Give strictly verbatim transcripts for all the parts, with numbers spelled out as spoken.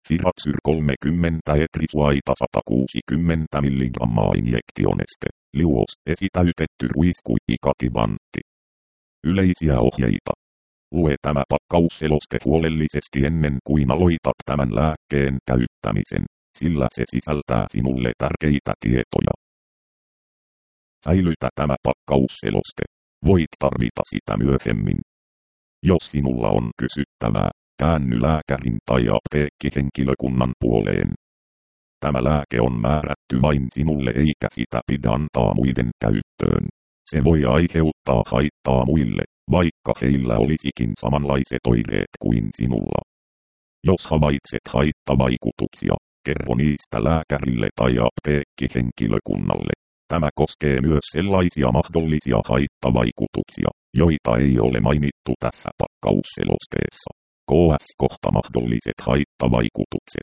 Firaxyr kolmekymmentä etrisuaita sata kuusikymmentä milligrammaa injektioneste. Liuos, esitäytetty ruiskuikativantti. Yleisiä ohjeita. Lue tämä pakkausseloste huolellisesti ennen kuin aloitat tämän lääkkeen käyttämisen, sillä se sisältää sinulle tärkeitä tietoja. Säilytä tämä pakkausseloste. Voit tarvita sitä myöhemmin. Jos sinulla on kysyttävää, käänny lääkärin tai apteekkihenkilökunnan puoleen. Tämä lääke on määrätty vain sinulle eikä sitä pidä antaa muiden käyttöön. Se voi aiheuttaa haittaa muille, vaikka heillä olisikin samanlaiset oireet kuin sinulla. Jos havaitset haittavaikutuksia, kerro niistä lääkärille tai apteekkihenkilökunnalle. Tämä koskee myös sellaisia mahdollisia haittavaikutuksia, joita ei ole mainittu tässä pakkausselosteessa. K S kohta mahdolliset haittavaikutukset.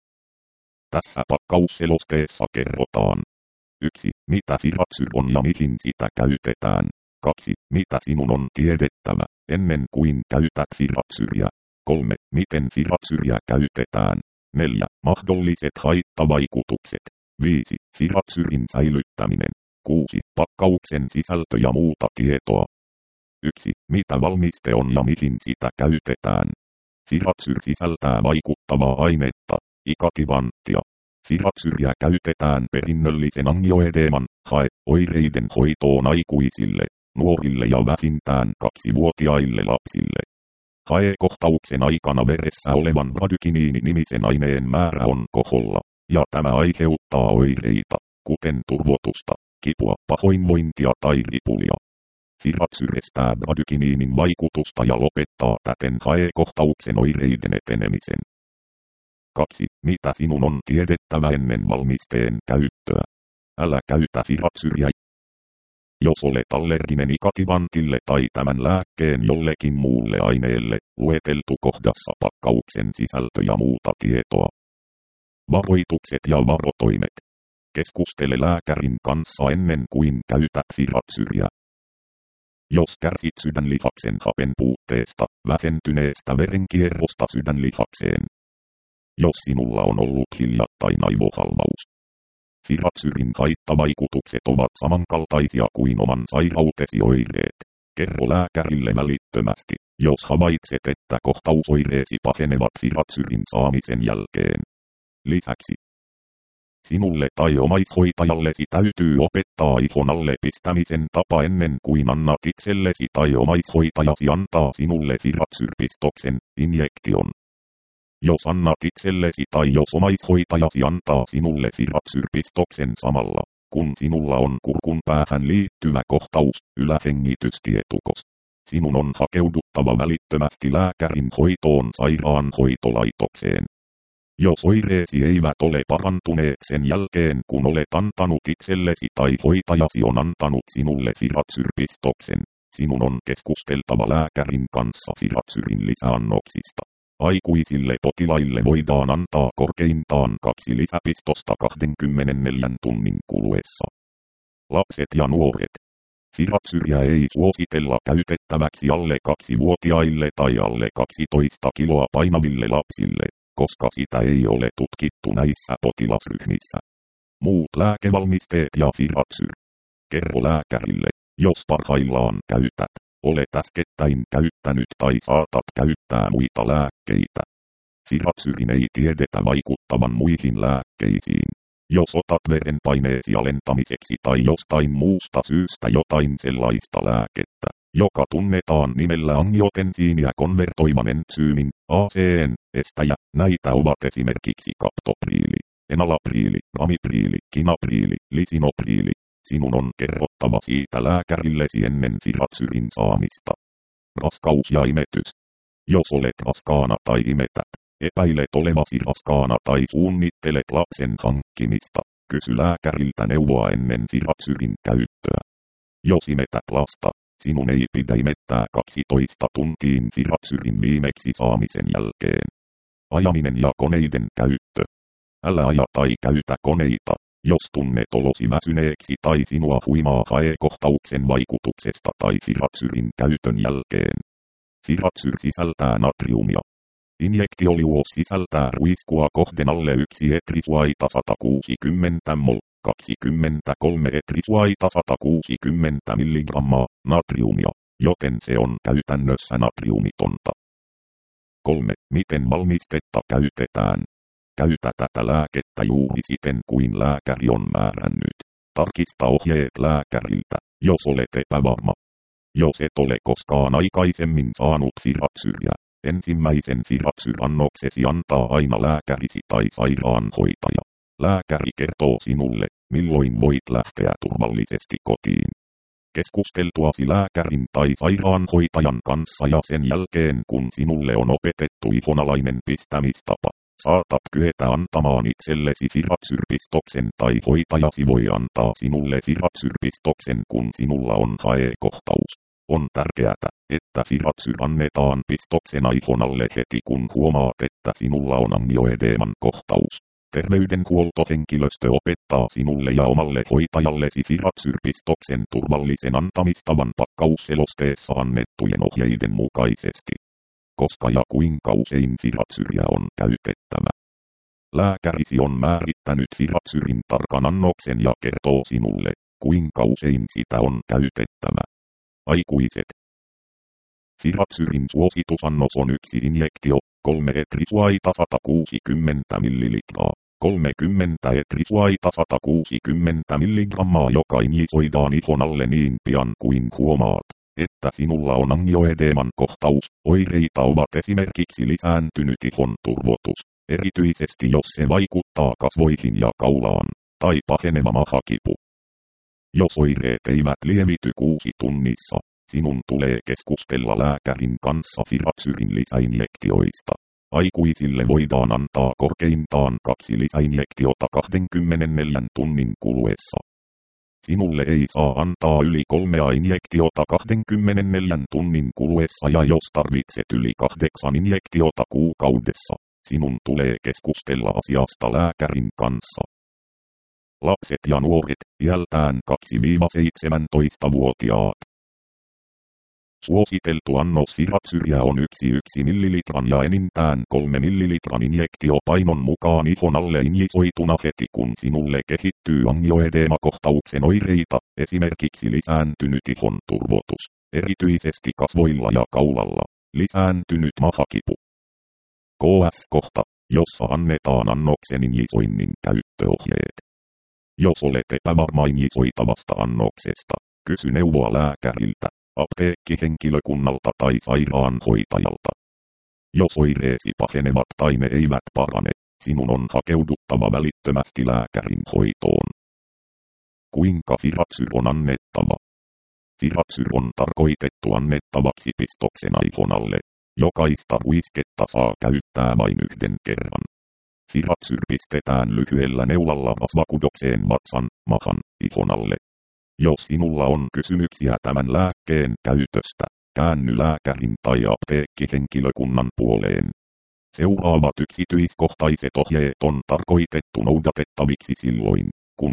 Tässä pakkausselosteessa kerrotaan. yksi. Mitä Firaxyr on ja mihin sitä käytetään. kaksi. Mitä sinun on tiedettävä, ennen kuin käytät Firaxyria. kolme. Miten Firaxyria käytetään. neljä. Mahdolliset haittavaikutukset. viisi. Firaxyrin säilyttäminen. kuusi. Pakkauksen sisältö ja muuta tietoa. yksi. Mitä valmiste on ja mihin sitä käytetään. Firaxyr sisältää vaikuttavaa ainetta, ikativanttia. Firaxyria käytetään perinnöllisen angioedeeman, hae-oireiden hoitoon aikuisille, nuorille ja vähintään kaksivuotiaille lapsille. Hae-kohtauksen aikana veressä olevan bradykiniini-nimisen aineen määrä on koholla, ja tämä aiheuttaa oireita, kuten turvotusta, kipua, pahoinvointia tai ripulia. Firaxyr estää bradykiniinin vaikutusta ja lopettaa täten hae-kohtauksen oireiden etenemisen. kaksi. Mitä sinun on tiedettävä ennen valmisteen käyttöä? Älä käytä Firaxyria. Jos olet allerginen ikativantille tai tämän lääkkeen jollekin muulle aineelle, lueteltu kohdassa pakkauksen sisältö ja muuta tietoa. Varoitukset ja varotoimet. Keskustele lääkärin kanssa ennen kuin käytät Firaxyria. Jos kärsit sydänlihaksen hapen puutteesta, vähentyneestä verenkierrosta sydänlihakseen. Jos sinulla on ollut hiljattain aivohalvaus. Firaxyrin haittavaikutukset ovat samankaltaisia kuin oman sairautesi oireet. Kerro lääkärille välittömästi, jos havaitset, että kohtausoireesi pahenevat Firaxyrin saamisen jälkeen. Lisäksi sinulle tai omaishoitajallesi täytyy opettaa ihon alle pistämisen tapa ennen kuin annat itsellesi tai omaishoitajasi antaa sinulle Firaxyr-pistoksen, injektion. Jos annat itsellesi tai jos omaishoitajasi antaa sinulle Firaxyr-pistoksen samalla, kun sinulla on kurkun päähän liittyvä kohtaus, ylähengitystietukos. Sinun on hakeuduttava välittömästi lääkärin hoitoon sairaanhoitolaitokseen. Jos oireesi eivät ole parantuneet sen jälkeen kun olet antanut itsellesi tai hoitajasi on antanut sinulle Firaxyr-pistoksen, sinun on keskusteltava lääkärin kanssa Firaxyrin lisäannoksista. Aikuisille potilaille voidaan antaa korkeintaan kaksi lisäpistosta kaksikymmentäneljä tunnin kuluessa. Lapset ja nuoret. Firaxyria ei suositella käytettäväksi alle kaksivuotiaille tai alle kaksitoista kiloa painaville lapsille, koska sitä ei ole tutkittu näissä potilasryhmissä. Muut lääkevalmisteet ja Firaxyr. Kerro lääkärille, jos parhaillaan käytät, olet äskettäin käyttänyt tai saatat käyttää muita lääkkeitä. Firaxyrin ei tiedetä vaikuttavan muihin lääkkeisiin. Jos otat verenpaineesi alentamiseksi tai jostain muusta syystä jotain sellaista lääkettä, joka tunnetaan nimellä angiotensiiniä konvertoivan entsyymin, A C N, estäjä, näitä ovat esimerkiksi kaptopriili, enalapriili, ramipriili, kinapriili, lisinopriili. Sinun on kerrottava siitä lääkärillesi ennen Firaxyrin saamista. Raskaus ja imetys. Jos olet raskaana tai imetät, epäilet olevasi raskaana tai suunnittelet lapsen hankkimista, kysy lääkäriltä neuvoa ennen Firaxyrin käyttöä. Jos imetät lasta, sinun ei pidä imettää kaksitoista tuntiin Firaxyrin viimeksi saamisen jälkeen. Ajaminen ja koneiden käyttö. Älä aja tai käytä koneita, jos tunnet olosi väsyneeksi tai sinua huimaa hae-kohtauksen vaikutuksesta tai Firaxyrin käytön jälkeen. Firaxyr sisältää natriumia. Injektioluos sisältää ruiskua kohden alle yksi etrisuaita sata kuusikymmentä mol, kaksikymmentäkolme etrisuaita sata kuusikymmentä milligrammaa natriumia, joten se on käytännössä natriumitonta. kolme. Miten valmistetta käytetään? Käytä tätä lääkettä juuri siten kuin lääkäri on määrännyt. Tarkista ohjeet lääkäriltä, jos olet epävarma. Jos et ole koskaan aikaisemmin saanut Firaxyria, ensimmäisen Firaxyr-annoksesi antaa aina lääkärisi tai sairaanhoitaja. Lääkäri kertoo sinulle, milloin voit lähteä turvallisesti kotiin. Keskusteltuasi lääkärin tai sairaanhoitajan kanssa ja sen jälkeen kun sinulle on opetettu ihonalainen pistämistapa, saatat kyetä antamaan itsellesi Firaxyr-pistoksen tai hoitajasi voi antaa sinulle Firaxyr-pistoksen kun sinulla on H E E-kohtaus. On tärkeää, että Firaxyr annetaan pistoksena ihonalle heti kun huomaat, että sinulla on angioedeeman kohtaus. Terveydenhuoltohenkilöstö opettaa sinulle ja omalle hoitajallesi Firaxyr-pistoksen turvallisen antamistavan pakkausselosteessa annettujen ohjeiden mukaisesti. Koska ja kuinka usein Firaxyria on käytettävä. Lääkärisi on määrittänyt Firaxyrin tarkan annoksen ja kertoo sinulle, kuinka usein sitä on käytettävä. Aikuiset. Firaxyrin suositusannos on yksi injektio, kolme etrisuaita sata kuusikymmentä millilitraa, kolmekymmentä etrisuaita sata kuusikymmentä milligrammaa joka injisoidaan ihonalle niin pian kuin huomaat, että sinulla on angioedeeman kohtaus. Oireita ovat esimerkiksi lisääntynyt ihon turvotus, erityisesti jos se vaikuttaa kasvoihin ja kaulaan, tai paheneva mahakipu. Jos oireet eivät lievity kuusi tunnissa, sinun tulee keskustella lääkärin kanssa Firaxyrin lisäinjektioista. Aikuisille voidaan antaa korkeintaan kaksi lisäinjektiota kaksikymmentäneljä tunnin kuluessa. Sinulle ei saa antaa yli kolmea injektiota kaksikymmentäneljä tunnin kuluessa ja jos tarvitset yli kahdeksan injektiota kuukaudessa, sinun tulee keskustella asiasta lääkärin kanssa. Lapset ja nuoret, iältään kaksi–seitsemäntoista-vuotiaat. Suositeltu annos Firaxyria on yksi yksi millilitran ja enintään kolme millilitran injektiopainon mukaan ihonalle injisoituna heti kun sinulle kehittyy angioedeemakohtauksen oireita, esimerkiksi lisääntynyt ihon turvotus, erityisesti kasvoilla ja kaulalla, lisääntynyt mahakipu. K S-kohta, jossa annetaan annoksen injisoinnin käyttöohjeet. Jos olet epävarma injisoitavasta annoksesta, kysy neuvoa lääkäriltä, apteekkihenkilökunnalta tai sairaanhoitajalta. Jos oireesi pahenevat tai ne eivät parane, sinun on hakeuduttava välittömästi lääkärin hoitoon. Kuinka Firaxyr on annettava? Firaxyr on tarkoitettu annettavaksi pistoksena ihonalle. Jokaista ruisketta saa käyttää vain yhden kerran. Firaxyr pistetään lyhyellä neulalla rasvakudokseen vatsan, mahan, ihonalle. Jos sinulla on kysymyksiä tämän lääkkeen käytöstä, käänny lääkärin tai apteekkihenkilökunnan puoleen. Seuraavat yksityiskohtaiset ohjeet on tarkoitettu noudatettaviksi silloin, kun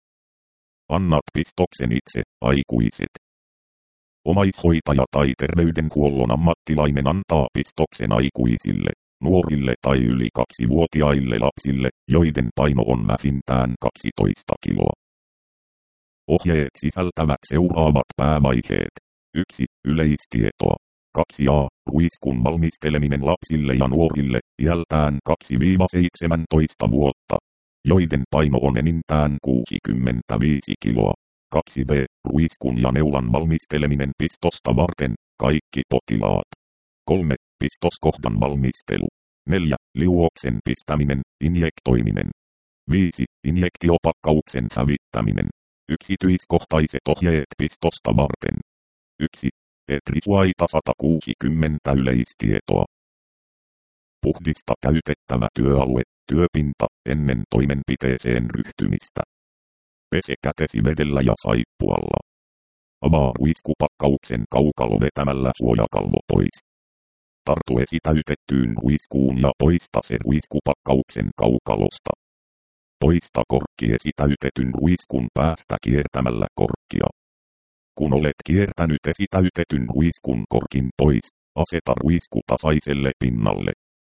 annat pistoksen itse, aikuiset. Omaishoitaja tai terveydenhuollon ammattilainen antaa pistoksen aikuisille, nuorille tai yli kaksivuotiaille lapsille, joiden paino on vähintään kaksitoista kiloa. Ohjeet sisältävät seuraavat päävaiheet. yksi. Yleistietoa. kaksi a. Ruiskun valmisteleminen lapsille ja nuorille, iältään kaksi–seitsemäntoista vuotta, joiden paino on enintään kuusikymmentäviisi kiloa. kaksi b. Ruiskun ja neulan valmisteleminen pistosta varten, kaikki potilaat. kolme. Pistoskohdan valmistelu. neljä. Liuoksen pistäminen, injektoiminen. viisi. Injektiopakkauksen hävittäminen. Yksityiskohtaiset ohjeet pistosta varten. yksi. Etrisuaita sata kuusikymmentä yleistietoa. Puhdista käytettävä työalue, työpinta, ennen toimenpiteeseen ryhtymistä. Pese kätesi vedellä ja saippualla. Avaa ruiskupakkauksen kaukalo vetämällä suojakalvo pois. Tartu esitäytettyyn ruiskuun ja poista se ruiskupakkauksen kaukalosta. Poista korkki esitäytetyn ruiskun päästä kiertämällä korkkia. Kun olet kiertänyt esitäytetyn ruiskun korkin pois, aseta ruisku tasaiselle pinnalle.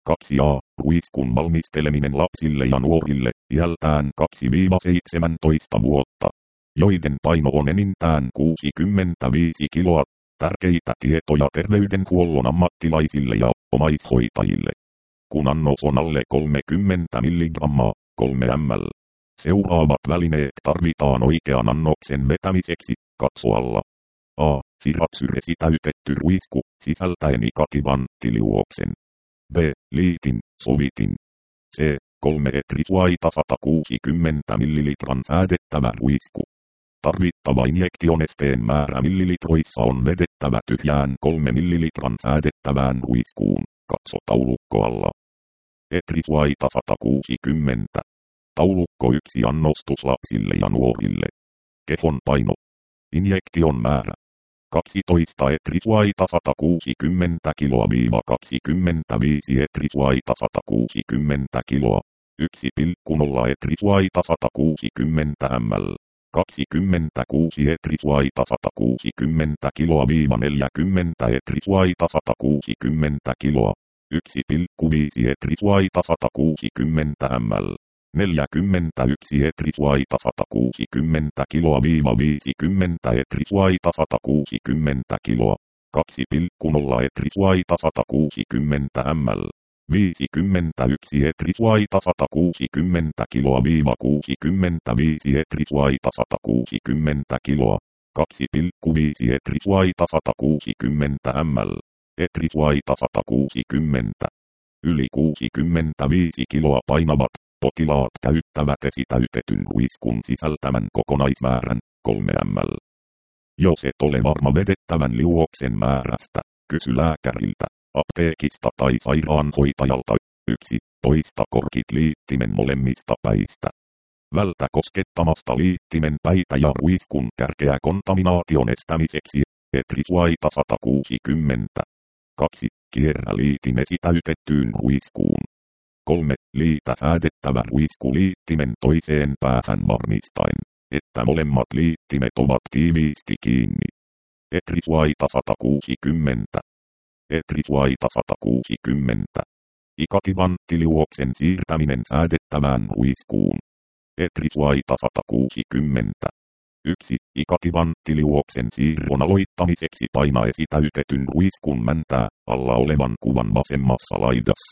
kaksi A. Ruiskun valmisteleminen lapsille ja nuorille, iältään kaksi seitsemäntoista vuotta, joiden paino on enintään kuusikymmentäviisi kiloa. Tärkeitä tietoja terveydenhuollon ammattilaisille ja omaishoitajille. Kun annos on alle kolmekymmentä milligrammaa, kolme millilitraa. Seuraavat välineet tarvitaan oikean annoksen vetämiseksi, katso alla. A. Firaxyre-sitäytetty ruisku, sisältäen ikativanttiliuoksen. B. Liitin, sovitin. C. kolme etrisuaita sata kuusikymmentä millilitran säädettävä ruisku. Tarvittava injektionesteen määrä millilitroissa on vedettävä tyhjään kolme millilitran säädettävään ruiskuun, katso taulukko alla. Etrisuaita sata kuusikymmentä. Taulukko yksi annostus lapsille ja nuorille. Kehon paino. Injektion määrä. kaksitoista etrisuaita sata kuusikymmentä kiloa viiva kaksikymmentäviisi etrisuaita sata kuusikymmentä kiloa. yksi pilkku nolla etrisuaita sata kuusikymmentä millilitraa. kaksikymmentäkuusi etrisuaita sata kuusikymmentä kiloa viiva neljäkymmentä etrisuaita sata kuusikymmentä kiloa. yksi pilkku viisi etrisuaita sata kuusikymmentä millilitraa. neljäkymmentäyksi etrisuaita sata kuusikymmentä kiloa viiva viisikymmentä etrisuaita sata kuusikymmentä kiloa. kaksi pilkku nolla etrisuaita sata kuusikymmentä millilitraa. viisikymmentäyksi etrisuaita sata kuusikymmentä kiloa viiva kuusikymmentäviisi etrisuaita sata kuusikymmentä kiloa. kaksi pilkku viisi etrisuaita sata kuusikymmentä millilitraa. Etrisuaita sata kuusikymmentä. Yli kuusikymmentäviisi kiloa painavat potilaat käyttävät esitäytetyn ruiskun sisältämän kokonaismäärän, kolme millilitraa. Jos et ole varma vedettävän liuoksen määrästä, kysy lääkäriltä, apteekista tai sairaanhoitajalta. yksi. Poista korkit liittimen molemmista päistä. Vältä koskettamasta liittimen päitä ja ruiskun kärkeä kontaminaation estämiseksi. Etrisuaita sata kuusikymmentä. kaksi. Kierrä liitin esitäytettyyn ruiskuun. kolme. Liitä säädettävä ruisku liittimen toiseen päähän varmistaen, että molemmat liittimet ovat tiiviisti kiinni. Etrisuaita sata kuusikymmentä. Etrisuaita sata kuusikymmentä. Ikativanttiliuoksen siirtäminen säädettävään ruiskuun. Etrisuaita sata kuusikymmentä. yksi. Ikativanttiliuoksen siirron aloittamiseksi paina esitäytetyn ruiskun mäntää alla olevan kuvan vasemmassa laidassa.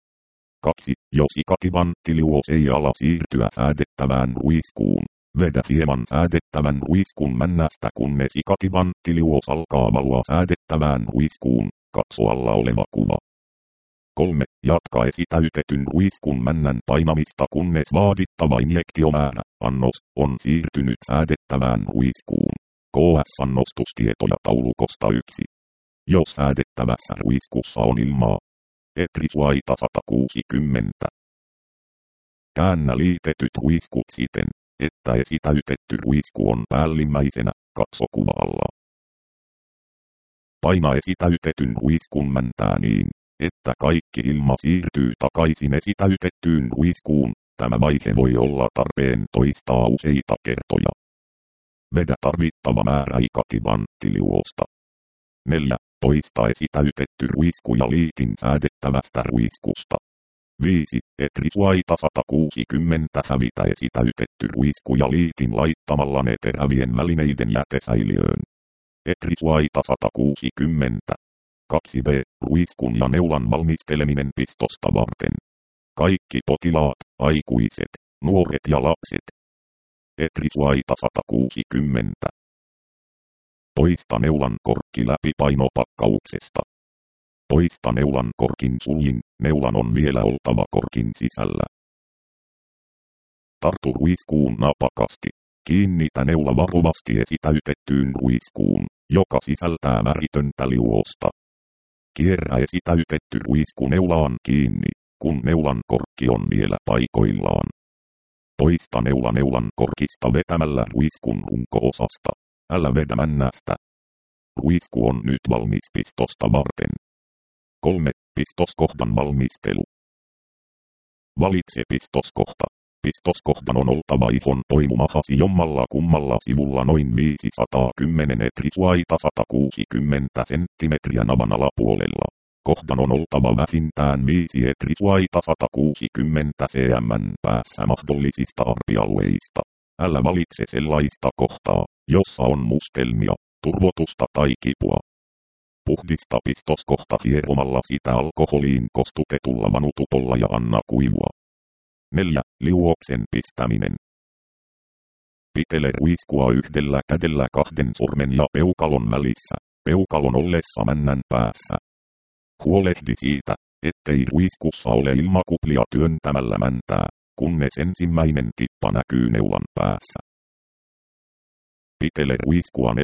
kaksi. Jos ikativanttiliuos ei ala siirtyä säädettävään ruiskuun, vedä hieman säädettävän ruiskun männästä kunnes ikativanttiliuos alkaa valua säädettävään ruiskuun, katso alla oleva kuva. kolme. Jatka esitäytetyn ruiskun männän painamista kunnes vaadittava injektiomäärä, annos, on siirtynyt säädettävään ruiskuun. K S-annostustietoja taulukosta yksi. Jos säädettävässä ruiskussa on ilmaa. Etrisuaita sata kuusikymmentä. Käännä liitetyt ruiskut siten, että esitäytetty ruisku on päällimmäisenä, katso kuva alla. Paina esitäytetyn ruiskun mäntää niin, että kaikki ilma siirtyy takaisin esitäytettyyn ruiskuun. Tämä vaihe voi olla tarpeen toistaa useita kertoja. Vedä tarvittava määrä ikativanttiliuosta. neljä. Poista esitäytetty ruisku ja liitin säädettävästä ruiskusta. viisi. Etrisuaita sata kuusikymmentä hävitä esitäytetty ruisku ja liitin laittamalla ne terävien välineiden jätesäiliöön. Etrisuaita sata kuusikymmentä. kaksi B. Ruiskun ja neulan valmisteleminen pistosta varten. Kaikki potilaat, aikuiset, nuoret ja lapset. Etrisuaita sata kuusikymmentä. Poista neulan korkki läpi painopakkauksesta. Poista neulan korkin suljin, neulan on vielä oltava korkin sisällä. Tartu ruiskuun napakasti. Kiinnitä neula varovasti esitäytettyyn ruiskuun, joka sisältää väritöntä liuosta. Kierrä esitäytetty ruisku neulaan kiinni, kun neulan korkki on vielä paikoillaan. Poista neula neulan korkista vetämällä ruiskun runko-osasta. Älä vedä männästä. Ruisku on nyt valmis pistosta varten. kolme. Pistoskohdan valmistelu. Valitse pistoskohta. Pistoskohdan on oltava ihon poimumahasi jommalla kummalla sivulla noin viisisataakymmenen etrisuaita sata kuusikymmentä senttimetriä navan alapuolella. Kohdan on oltava vähintään viisi etrisuaita sata kuusikymmentä senttimetriä päässä mahdollisista arpialueista. Älä valitse sellaista kohtaa, jossa on mustelmia, turvotusta tai kipua. Puhdista pistoskohta hieromalla sitä alkoholiin kostutetulla vanutupolla ja anna kuivua. neljä. Liuoksen pistäminen. Pitele ruiskua yhdellä kädellä kahden sormen ja peukalon välissä, peukalon ollessa männän päässä. Huolehdi siitä, ettei ruiskussa ole ilmakuplia työntämällä mäntää, kunnes ensimmäinen tippa näkyy neulan päässä. Pitele ruiskua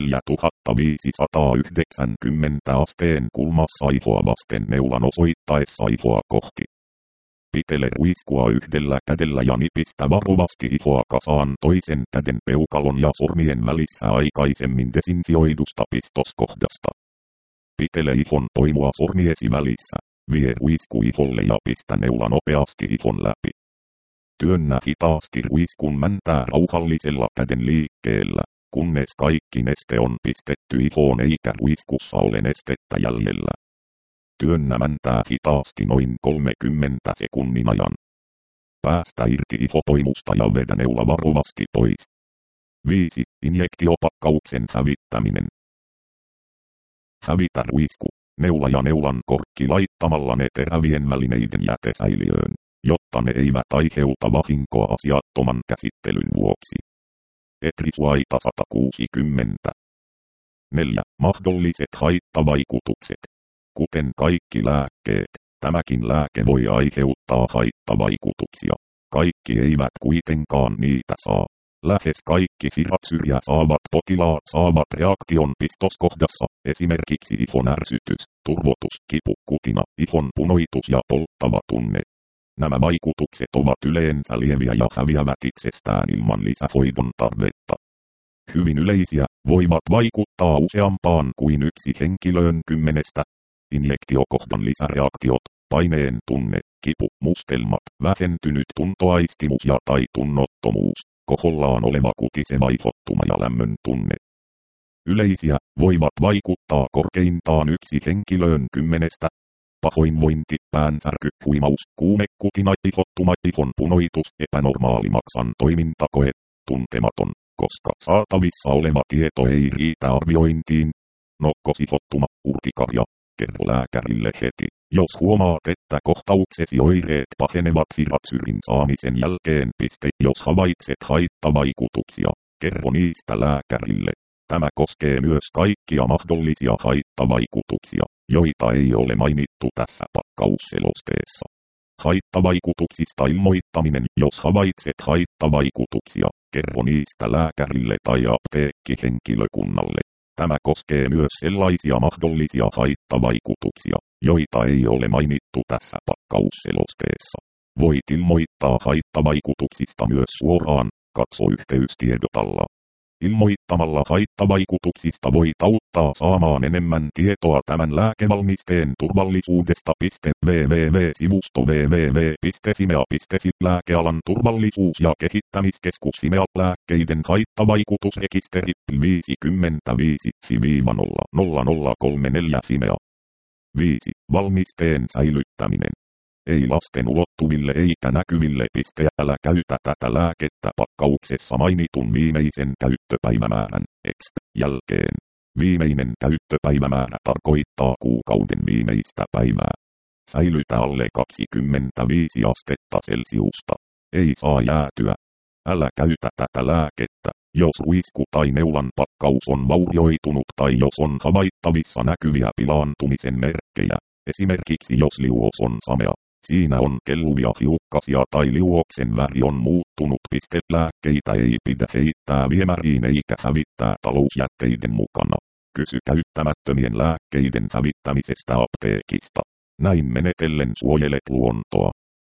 neljätuhattaviisisataayhdeksänkymmentä asteen kulmassa ihoa vasten neulan osoittaessa ihoa kohti. Pitele ruiskua yhdellä kädellä ja nipistä varovasti ihoa kasaan toisen käden peukalon ja sormien välissä aikaisemmin desinfioidusta pistoskohdasta. Pitele ihon poimua sormiesi välissä, vie ruisku iholle ja pistä neula nopeasti ihon läpi. Työnnä hitaasti ruiskun mäntää rauhallisella käden liikkeellä, kunnes kaikki neste on pistetty ihoon eikä ruiskussa ole nestettä jäljellä. Työnnä mäntää hitaasti noin kolmekymmentä sekunnin ajan. Päästä irti ihopoimusta ja vedä neula varovasti pois. viisi. Injektiopakkauksen hävittäminen. Hävitä ruisku, neula ja neulan korkki laittamalla ne terävien välineiden jätesäiliöön, jotta ne eivät aiheuta vahinkoa asiattoman käsittelyn vuoksi. Etrisuaita sata kuusikymmentä. neljä. Mahdolliset haittavaikutukset. Kuten kaikki lääkkeet, tämäkin lääke voi aiheuttaa haittavaikutuksia. Kaikki eivät kuitenkaan niitä saa. Lähes kaikki firaksyrjä saavat potilaat saavat reaktion pistoskohdassa, esimerkiksi ihon ärsytys, turvotus, kipu, kutina, ihon punoitus ja polttava tunne. Nämä vaikutukset ovat yleensä lieviä ja häviävät itsestään ilman lisähoidon tarvetta. Hyvin yleisiä, voivat vaikuttaa useampaan kuin yksi henkilöön kymmenestä. Injektiokohdan lisäreaktiot, paineen tunne, kipu, mustelmat, vähentynyt tuntoaistimus ja tai tunnottomuus, kohollaan oleva kutiseva ihottuma ja lämmön tunne. Yleisiä, voivat vaikuttaa korkeintaan yksi henkilöön kymmenestä. Pahoinvointi, päänsärky, huimaus, kuume, kutina, ihottuma, ihon punoitus, epänormaali maksan toimintakoe, tuntematon, koska saatavissa oleva tieto ei riitä arviointiin. Nokkosihottuma, urtikarja. Kerro lääkärille heti, jos huomaat, että kohtauksesi oireet pahenevat firaksyrin saamisen jälkeen. Piste, jos havaitset haittavaikutuksia, kerro niistä lääkärille. Tämä koskee myös kaikkia mahdollisia haittavaikutuksia, joita ei ole mainittu tässä pakkausselosteessa. Haittavaikutuksista ilmoittaminen. Jos havaitset haittavaikutuksia, kerro niistä lääkärille tai apteekkihenkilökunnalle. Tämä koskee myös sellaisia mahdollisia haittavaikutuksia, joita ei ole mainittu tässä pakkausselosteessa. Voit ilmoittaa haittavaikutuksista myös suoraan, katso yhteystiedotalla. Ilmoittamalla haittavaikutuksista voit auttaa saamaan enemmän tietoa tämän lääkevalmisteen turvallisuudesta. www-sivusto www piste fimea piste fi Lääkealan turvallisuus- ja kehittämiskeskus Fimea. Lääkkeiden haittavaikutusrekisteri viisikymmentäviisi F I nolla nolla nolla kolme neljä Fimea. viisi. Valmisteen säilyttäminen. Ei lasten ulottuville eikä näkyville. Älä käytä tätä lääkettä pakkauksessa mainitun viimeisen käyttöpäivämäärän X jälkeen. Viimeinen käyttöpäivämäärä tarkoittaa kuukauden viimeistä päivää. Säilytä alle kaksikymmentäviisi astetta Celsiusta. Ei saa jäätyä. Älä käytä tätä lääkettä, jos ruisku tai neulan pakkaus on vaurioitunut tai jos on havaittavissa näkyviä pilaantumisen merkkejä. Esimerkiksi jos liuos on samea, siinä on kelluvia hiukkasia tai liuoksen väri on muuttunut. Lääkkeitä ei pidä heittää viemäriin eikä hävittää talousjätteiden mukana. Kysy käyttämättömien lääkkeiden hävittämisestä apteekista. Näin menetellen suojelet luontoa.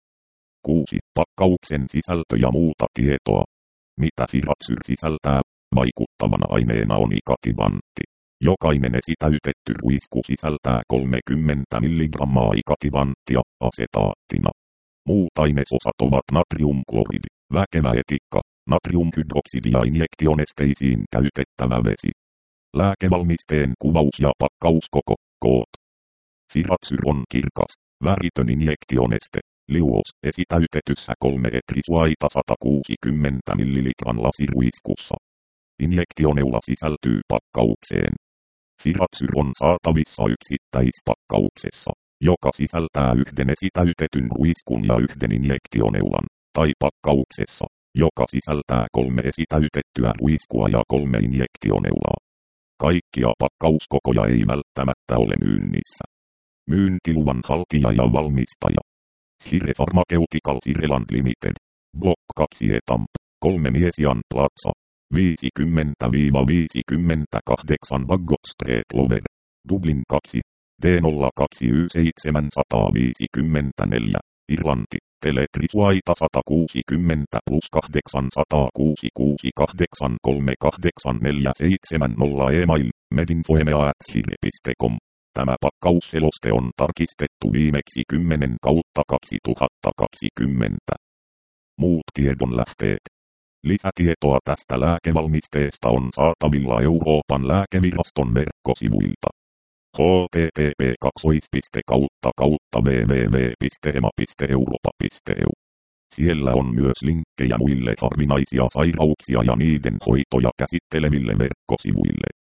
kuusi. Pakkauksen sisältö ja muuta tietoa. Mitä Firaxyr sisältää? Vaikuttavana aineena on ikativantti. Jokainen esitäytetty ruisku sisältää kolmekymmentä milligrammaa ikativanttia asetaattina. Muut ainesosat ovat natriumkloridi, väkevä etikka, natriumhydroksidi ja injektionesteisiin käytettävä vesi. Lääkevalmisteen kuvaus ja pakkauskoko, koot. Firaxyr on kirkas, väritön injektioneste, liuos esitäytetyssä kolme etrisuaita sata kuusikymmentä millilitran lasiruiskussa. Injektioneula sisältyy pakkaukseen. Firaxyr on saatavissa yksittäispakkauksessa, joka sisältää yhden esitäytetyn ruiskun ja yhden injektioneulan, tai pakkauksessa, joka sisältää kolme esitäytettyä ruiskua ja kolme injektioneulaa. Kaikkia pakkauskokoja ei välttämättä ole myynnissä. Myyntiluvan haltija ja valmistaja. Sire Pharmaceuticals Ireland Limited. Block kaksi Etamp. kolme Miesian Plaza. viisikymmentä viisikymmentäkahdeksan Baggot Street Lover. Dublin kaksi. D nolla kaksi Y seitsemän viisi neljä. Irlanti. Teletrisuaita sata kuusikymmentä plus kahdeksansataa kuusikymmentäkuusi kahdeksan kolme kahdeksan neljä seitsemän nolla email medinfoemea at sire piste com. Tämä pakkausseloste on tarkistettu viimeksi kymmenen kautta kaksituhattakaksikymmentä. Muut tiedonlähteet. Lisätietoa tästä lääkevalmisteesta on saatavilla Euroopan lääkeviraston verkkosivuilta. h t t p kautta kautta w w w piste e m a piste europa piste e u. Siellä on myös linkkejä muille harvinaisia sairauksia ja niiden hoitoja käsitteleville verkkosivuille.